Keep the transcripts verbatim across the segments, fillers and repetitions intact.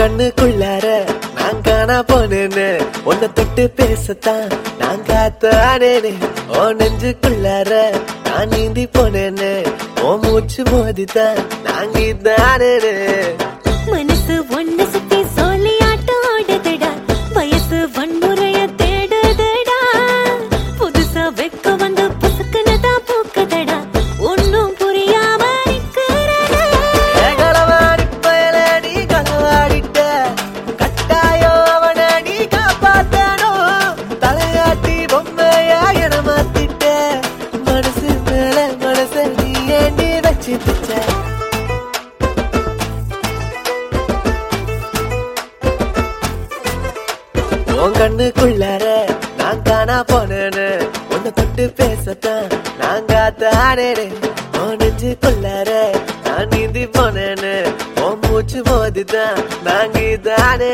கண்ணுக்குள்ளார நான் காணா போனேன்னு உன்னை தொட்டு பேசத்தான் நான் காத்தானேனே. ஓ நெஞ்சுக்குள்ளார நான் நீந்தி போனேன்னு ஓ மூச்சு மோதித்தான் நாங்க இதானே. மனசு ஒண்ணு சுத்தி சொல்லி ஆட்டம் ஆடுதுடா, வயசு வன்முறைய தேடுதுடா, புதுசா வெக்க வந்து புசுக்குனதா பூக்குதடா, ஒன்னும் புரியாம நிக்கிறடா. களவாடி பயல நீ களவாடிட்ட, கட்டாயோ அவன நீ காப்பாத்தணும், தலையாட்டி பொம்மையா என மாத்திட்ட, மனசு மேல மனச நீ ஏண்டி வச்சுட்ட. உன் கண்ணுக்குள்ளார நான் காணா போனேன்னு உன்னை தொட்டு பேசத்தான் நான் காத்தானே. உன் நெஞ்சுக்குள்ளார நான் நீந்தி போனேன்னு உன் மூச்சு மோதிதான் நாங்க இதானே.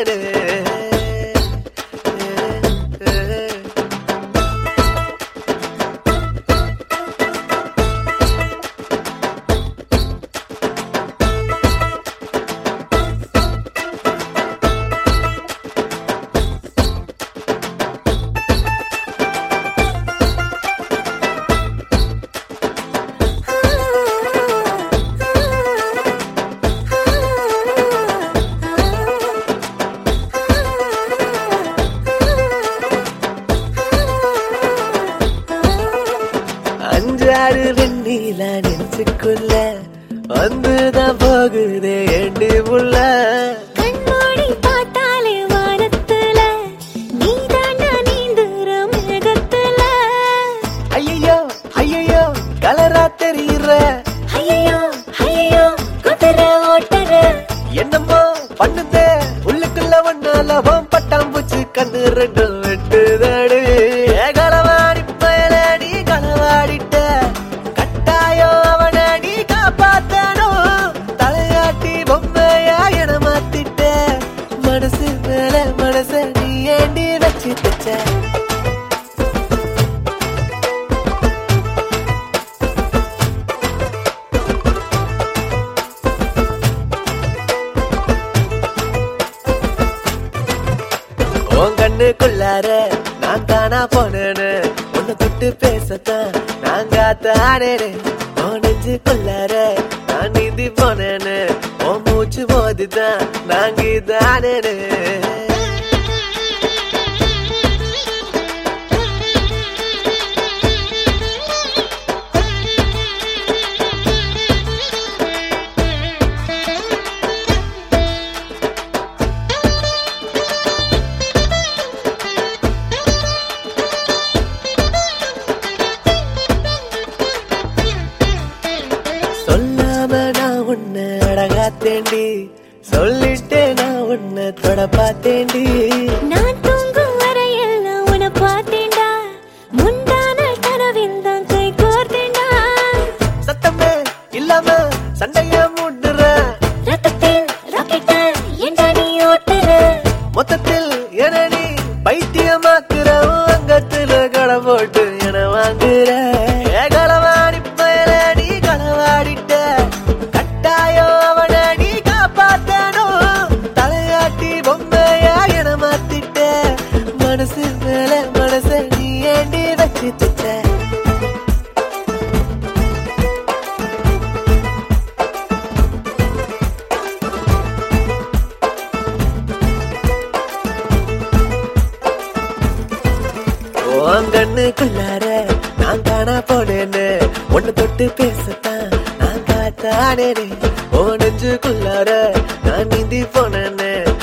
அஞ்சாறு வெண்ணில நெஞ்சுக்குள்ள வந்துதான் போகுதே ஏண்டி புள்ள. கண்மூடி பார்த்தாலே வானத்துல நீ தாண்டா நீந்துற மேகத்துல. ஐயோ ஐயோ கலரா தெரியுற, ஐயோ ஐயோ குதிரை ஓட்டுற, என்னமோ பண்ணுதே உள்ளுக்குள்ள ஒன்னால பட்டாம்பூச்சி கண்ணு ரெண்டும் வெட்டுதாடு. களவாடி பயல நீ களவாடிட்ட, கட்டாயோ அவன நீ காப்பாத்தணும், தலையாட்டி பொம்மையா என மாத்திட்ட, மனசு மேல மனச நீ ஏண்டி வச்சுட்ட. உன் கண்ணுக்குள்ளார நான் காணா போனேன்னு உன்னை தொட்டு பேசத்தான் நான் காத்தானே. உன் நெஞ்சுக்குள்ளார நான் நீந்தி போனேன்னு உன் மூச்சு மோதிதான் நாங்க இதானே. சொல்லாம நான் உன்னை அழகா தேண்டி, சொல்லிட்டே நான் உன்னை தொட பார்த்தேண்டி. நான் தூங்கும் வரையில் உன பார்த்தேன்டா, முந்தான கனவில் தான் கை கோர்த்தேன்டா. சத்தமே இல்லாம சண்டைய மூடுற, ரத்தத்தில் ராக்கெட்ட ஏண்டா நீ ஓட்டுற, மொத்தத்தில் என நீ பைத்தியமாக்குற, அங்கத்துல களை போட்டு என வாங்குற. களவாடி பயல நீ களவாடிட்ட, கட்டாயோ அவன நீ காப்பாத்தணும், தலையாட்டி பொம்மையா என மாத்திட்ட, மனசு மேல மனச நீ ஏண்டி வச்சுட்ட. உன் கண்ணுக்குள்ளார நான் காணா போனேன்னு உன்னை தொட்டு பேசத்தான் நான் காத்தானே. ஓ நெஞ்சுக்குள்ளார நான் நீந்தி போனேன்னு